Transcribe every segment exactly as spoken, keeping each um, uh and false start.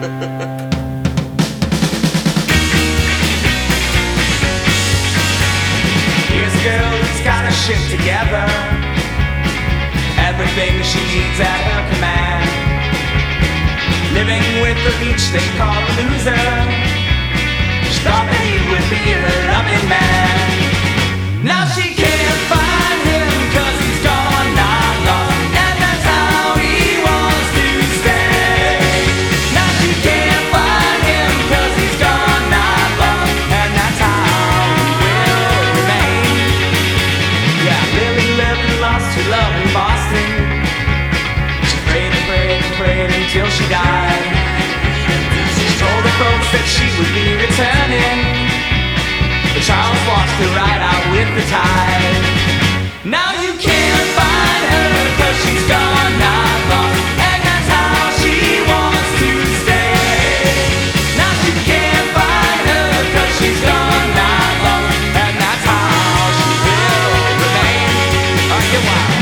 Here's a girl who's got her shit together, everything she needs at her command. Living with the leech they call a loser, she thought that he would be her loving man. Now she can't find him cause he's gone, not lost, and that's how he wants to stay. Now she can't find him cause he's gone, not lost, and that's how he will remain. Yeah, Lily lived and lost her love in Boston. She prayed and prayed and prayed until she died. She told the folks that she would be returning, but Charles watched her right out with the tide. Now you can't find her cause she's gone, not lost, and that's how she wants to stay. Now you can't find her cause she's gone, not lost, and that's how she will remain. Are you wild?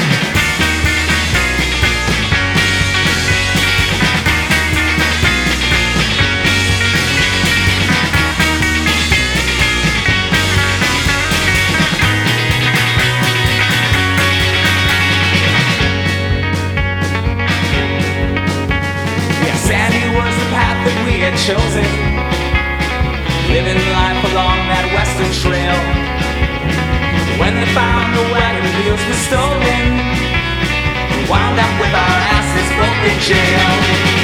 Chosen, living life along that western trail. When they found the wagon wheels were stolen, we wound up with our asses both in jail.